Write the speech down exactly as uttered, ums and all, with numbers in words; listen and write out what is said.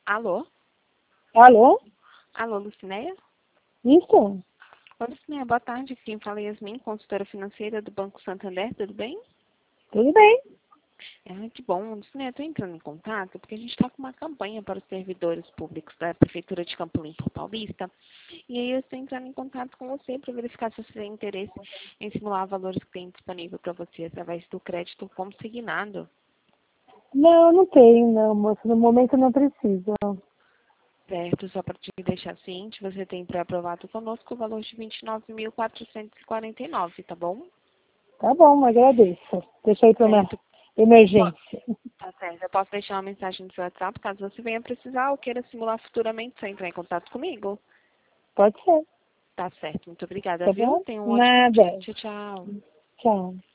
Alô? Alô? Alô, Lucinéia? Isso? Oi, Lucinéia, boa tarde. Quem fala é Yasmin, consultora financeira do Banco Santander, tudo bem? Tudo bem. Ah, que bom. Lucinéia, estou entrando em contato porque a gente está com uma campanha para os servidores públicos da Prefeitura de Campo Limpo Paulista. E aí eu estou entrando em contato com você para verificar se você tem interesse em simular valores que tem disponível para você através do crédito consignado. Não, não tenho, não, moço. No momento não preciso. Certo, só para te deixar ciente, você tem pré-aprovado conosco o valor de vinte e nove mil quatrocentos e quarenta e nove, tá bom? Tá bom, agradeço. Deixa aí para uma Certo. Po- emergência. Tá certo. Eu posso deixar uma mensagem no seu WhatsApp caso você venha precisar ou queira simular futuramente, você entrar em contato comigo. Pode ser, Tá certo. Muito obrigada, tá viu? bom? Tenha um ótimo dia. Nada. Tchau, tchau. Tchau.